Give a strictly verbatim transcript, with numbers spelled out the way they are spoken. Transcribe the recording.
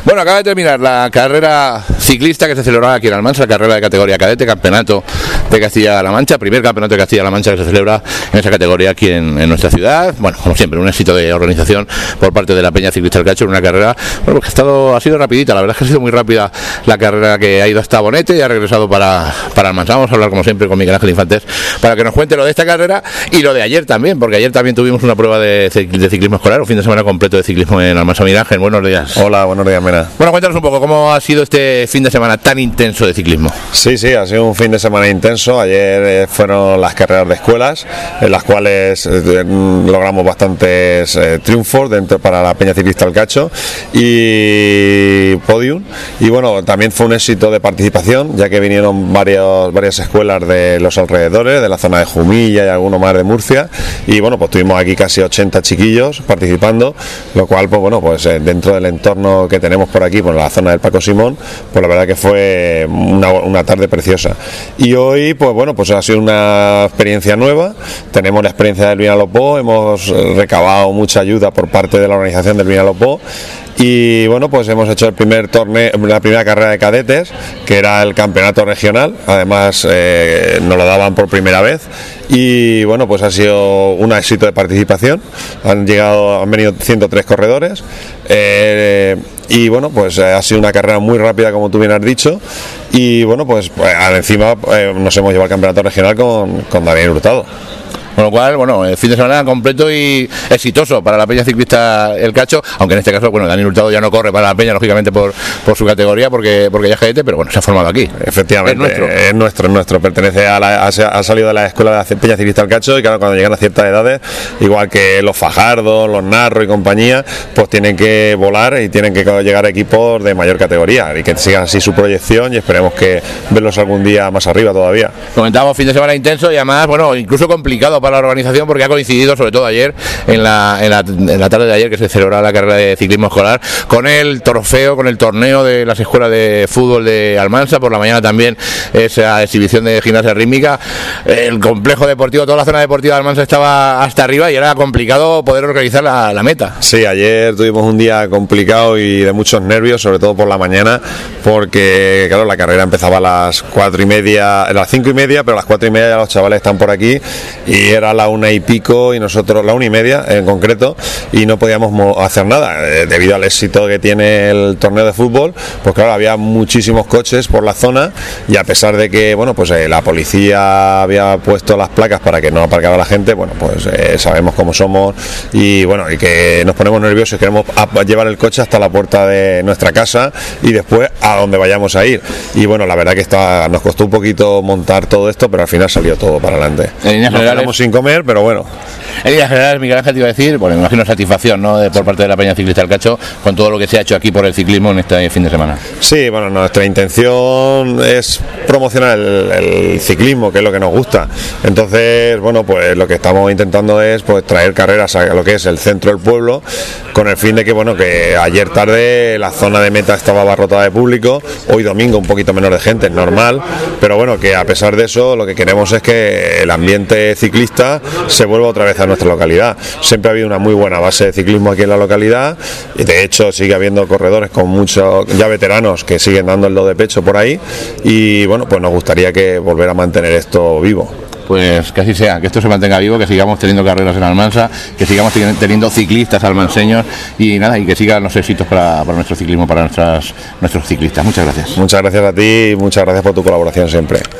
Bueno, acaba de terminar la carrera ciclista que se celebraba aquí en Almansa, la carrera de categoría cadete, campeonato de Castilla-La Mancha, primer campeonato de Castilla-La Mancha que se celebra en esa categoría aquí en, en nuestra ciudad. Bueno, como siempre, un éxito de organización por parte de la Peña Ciclista del Cacho, en una carrera, bueno, que ha estado, ha sido rapidita, la verdad es que ha sido muy rápida la carrera, que ha ido hasta Bonete y ha regresado para, para Almansa. Vamos a hablar como siempre con Miguel Ángel Infantes para que nos cuente lo de esta carrera y lo de ayer también, porque ayer también tuvimos una prueba de, de ciclismo escolar, un fin de semana completo de ciclismo en Almansa. Miguel Ángel, buenos días. Hola, buenos días, Mena. Bueno, cuéntanos un poco cómo ha sido este fin de semana tan intenso de ciclismo. Sí, sí, ha sido un fin de semana intenso. Ayer eh, fueron las carreras de escuelas, en las cuales eh, logramos bastantes eh, triunfos dentro para la Peña Ciclista del Cacho y podium. Y bueno, también fue un éxito de participación, ya que vinieron varios, varias escuelas de los alrededores, de la zona de Jumilla y alguno más de Murcia. Y bueno, pues tuvimos aquí casi ochenta chiquillos participando, lo cual, pues bueno, pues eh, dentro del entorno que tenemos por aquí, por la zona del Paco Simón, pues la verdad que fue una, una tarde preciosa. Y hoy, pues bueno, pues ha sido una experiencia nueva. Tenemos la experiencia del Vinalopó, hemos recabado mucha ayuda por parte de la organización del Vinalopó. Y bueno, pues hemos hecho el primer torneo, la primera carrera de cadetes, que era el campeonato regional. Además, eh, nos lo daban por primera vez. Y bueno, pues ha sido un éxito de participación. Han llegado, han venido ciento tres corredores. Eh, y bueno, pues ha sido una carrera muy rápida, como tú bien has dicho. Y bueno, pues, pues encima eh, nos hemos llevado al campeonato regional con, con Daniel Hurtado. Con lo cual, bueno, el fin de semana completo y exitoso para la Peña Ciclista El Cacho, aunque en este caso, bueno, Daniel Hurtado ya no corre para la Peña, lógicamente por, por su categoría, porque porque ya es cadete, pero bueno, se ha formado aquí. Efectivamente, es nuestro, es nuestro, es nuestro. Pertenece a la, ha salido de la escuela de la Peña Ciclista El Cacho, y claro, cuando llegan a ciertas edades, igual que los Fajardo, los Narro y compañía, pues tienen que volar y tienen que llegar a equipos de mayor categoría y que sigan así su proyección, y esperemos que verlos algún día más arriba todavía. Comentábamos fin de semana intenso y además, bueno, incluso complicado para la organización, porque ha coincidido, sobre todo ayer, en la, en la, en la tarde de ayer, que se celebraba la carrera de ciclismo escolar, con el trofeo, con el torneo de las escuelas de fútbol de Almansa. Por la mañana también esa exhibición de gimnasia rítmica. El complejo deportivo, toda la zona deportiva de Almansa estaba hasta arriba y era complicado poder organizar la, la meta. Sí, ayer tuvimos un día complicado y de muchos nervios, sobre todo por la mañana, porque claro, la carrera empezaba a las cuatro y media, a las cinco y media, pero a las cuatro y media ya los chavales están por aquí y era la una y pico, y nosotros la una y media en concreto, y no podíamos hacer nada eh, debido al éxito que tiene el torneo de fútbol. Pues claro, había muchísimos coches por la zona, y a pesar de que bueno, pues eh, la policía había puesto las placas para que no aparcara la gente, bueno, pues eh, sabemos cómo somos, y bueno, y que nos ponemos nerviosos, queremos llevar el coche hasta la puerta de nuestra casa y después a donde vayamos a ir. Y bueno, la verdad que está, nos costó un poquito montar todo esto, pero al final salió todo para adelante. En nos quedamos sin comer, pero bueno. En líneas generales, Miguel Ángel, te iba a decir, bueno, me imagino satisfacción, ¿no?, de, por parte de la Peña Ciclista del Cacho con todo lo que se ha hecho aquí por el ciclismo en este fin de semana. Sí, bueno, nuestra intención es promocionar el, el ciclismo, que es lo que nos gusta. Entonces, bueno, pues lo que estamos intentando es pues traer carreras a lo que es el centro del pueblo, con el fin de que, bueno, que ayer tarde la zona de meta estaba abarrotada de público, hoy domingo un poquito menos de gente, es normal, pero bueno, que a pesar de eso, lo que queremos es que el ambiente ciclista se vuelva otra vez a nuestra localidad. Siempre ha habido una muy buena base de ciclismo aquí en la localidad, y de hecho sigue habiendo corredores con muchos ya veteranos que siguen dando el do de pecho por ahí, y bueno, pues nos gustaría que volver a mantener esto vivo. Pues que así sea, que esto se mantenga vivo, que sigamos teniendo carreras en Almansa, que sigamos teniendo ciclistas almanseños, y nada, y que sigan los éxitos para, para nuestro ciclismo, para nuestras, nuestros ciclistas. Muchas gracias. Muchas gracias a ti y muchas gracias por tu colaboración siempre.